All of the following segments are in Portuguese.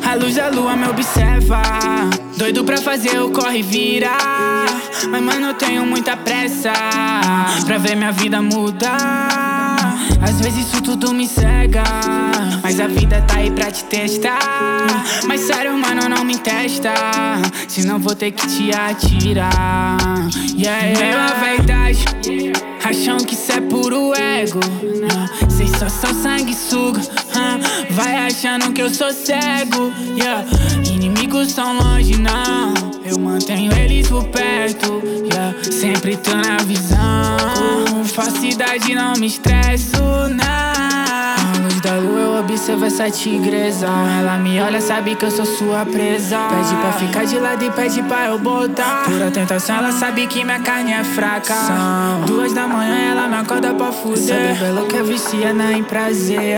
A luz da lua me observa, doido pra fazer o corre e vira. Mas mano, eu tenho muita pressa pra ver minha vida mudar. Às vezes isso tudo me cega, mas a vida tá aí pra te testar. Mas sério, mano, não me testa, senão vou ter que te atirar. Veio a verdade, acham que cê é puro ego. Cês só são sanguessuga, vai achando que eu sou cego. Inimigos tão longe, não, eu mantenho eles por perto. Sempre tô na visão, com falsidade não me estresso, não. A luz da lua eu observo essa tigresa. Ela me olha, sabe que eu sou sua presa. Pede pra ficar de lado e pede pra eu botar. Pura tentação, ela sabe que minha carne é fraca. São 2 da manhã, ela me acorda pra fuder. Essa bebê que vicia em prazer.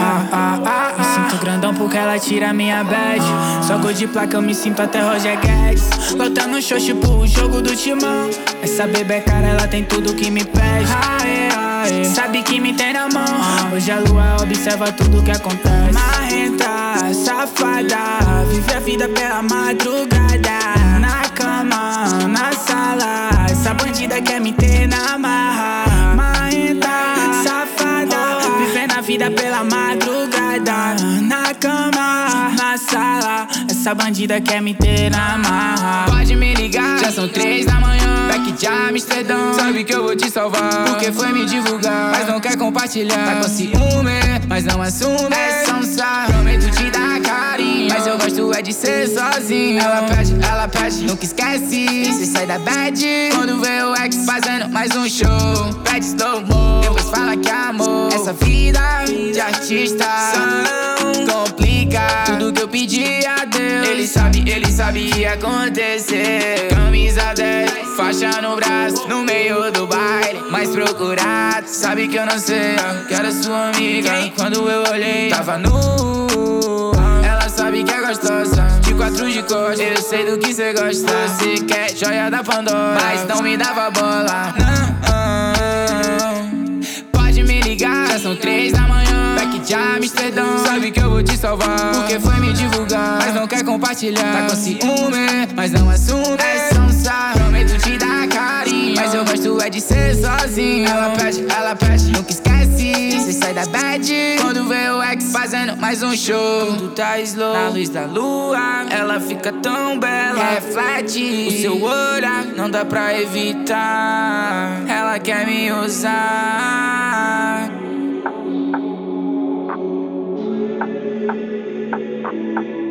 Me sinto grandão porque ela tira minha bad. Só gol de placa, eu me sinto até Roger Guedes. Lotando show tipo o jogo do timão. Essa bebê, cara, ela tem tudo que me pede. Sabe que me tem na mão. Hoje a lua observa tudo que acontece. Marrenta, safada, vive a vida pela madrugada. Na cama, na sala, essa bandida quer me ter na marra. Marrenta, safada, vivendo a vida pela madrugada. Na cama, na sala, essa bandida quer me ter na marra. Pode me ligar, já são 3 da manhã. Back de Amsterdã, sabe que eu vou te salvar. Porque foi me divulgar, mas não quer compartilhar. Tá com ciúme, mas não assume. É sonsa, prometo te dar carinho, mas eu gosto é de ser sozinho. Ela pede, nunca esquece. Cê sai da bad quando vê o ex fazendo mais um show. Pede slow mo, depois fala que amor. Essa vida de artista não complica. Tudo que eu pedi a Deus, ele sabe ia acontecer. Camisa 10, faixa no braço, no meio do baile, mais procurado. Sabe que eu não sei, que era sua amiga. Quando eu olhei, tava nu. Ela sabe que é gostosa, de 4 de costa. Eu sei do que cê gosta. Você quer joia da Pandora, mas não me dava bola. Pode me ligar, já são 3 da manhã. Back de Amsterdã, sabe que eu vou te salvar. Porque foi me divulgar, mas não quer compartilhar. Tá com ciúme, mas não assume. É sonsa, prometo te dar carinho, mas eu gosto é de ser sozinho. Ela pede, nunca esquece. Cê sai da bad quando vê o ex fazendo mais um show. Tudo tá slow, na luz da lua, ela fica tão bela. Reflete o seu olhar, não dá pra evitar. Ela quer me usar.